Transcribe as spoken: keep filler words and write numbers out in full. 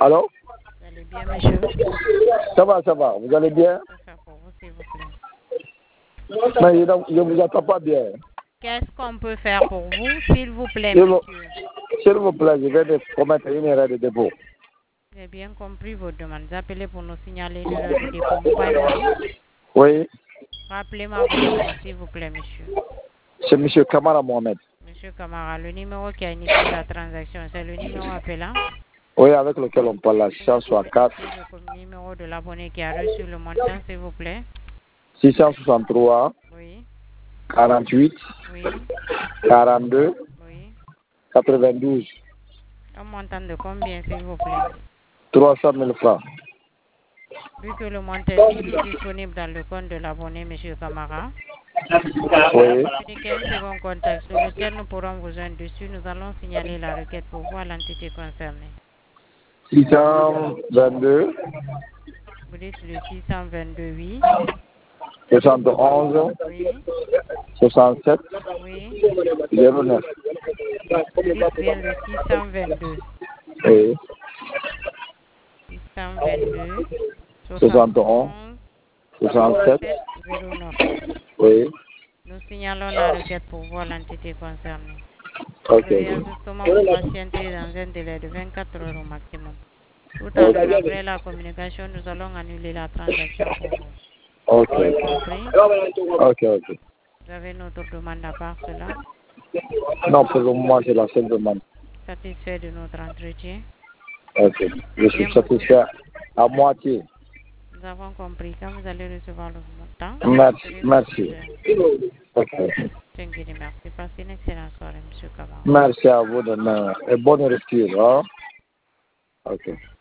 Allô? Vous allez bien, monsieur? Ça va, ça va. Vous allez bien? Je peux faire pour vous, s'il vous plaît. Mais je ne vous entends pas bien. Qu'est-ce qu'on peut faire pour vous, s'il vous plaît, S'il vous, monsieur? s'il vous plaît, je viens de commettre une erreur de dépôt. J'ai bien compris votre demande. Vous appelez pour nous signaler l'erreur de dépôt mobile money. Oui, Rappelez-moi votre nom, s'il vous plaît, monsieur. c'est M. Kamara Mohamed. Monsieur Camara, le numéro qui a initié la transaction, c'est le numéro appelant. Oui, avec lequel on parle là, Pouvez-vous six cent soixante-quatre, indiquer le numéro de l'abonné qui a reçu le montant, s'il vous plaît? six cent soixante-trois, Oui, quarante-huit, oui, quarante-deux, oui. quatre-vingt-douze, Un montant de combien, s'il vous plaît? trois cent mille francs. Vu que le montant est toujours disponible dans le compte de l'abonné, monsieur Camara, Oui, communiquez un second contact sur lequel nous pourrons vous joindre dessus. Nous allons signaler la requête pour vous à l'entité concernée. six cent vingt-deux, Vous dites le six cent vingt-deux, oui, soixante onze, oui, soixante-sept, oui. zéro neuf. Vous dites bien le six cent vingt-deux, Oui, six cent vingt-deux, soixante onze, soixante-onze, soixante-sept, soixante-sept, zéro neuf. oui, Nous signalons la requête pour vous à l'entité concernée. ok. Veuillez ajustement vous patienter dans un délai de vingt-quatre heures au maximum. Tout à Ok, l'heure, après la communication, nous allons annuler la transaction pour vous. ok, Vous avez compris? ok, ok. Vous avez notre demande à part cela. Non, pour le moment, c'est la seule demande. Satisfait de notre entretien. Ok, je suis Bien, satisfait à moitié. nous avons compris. Quand vous allez recevoir le montant, Merci, vous serez merci. notifié. Ok. Thank you, merci. Passez une excellente soirée, monsieur Kamara. Merci à vous de me... et bonne rupture. Hein? Ok.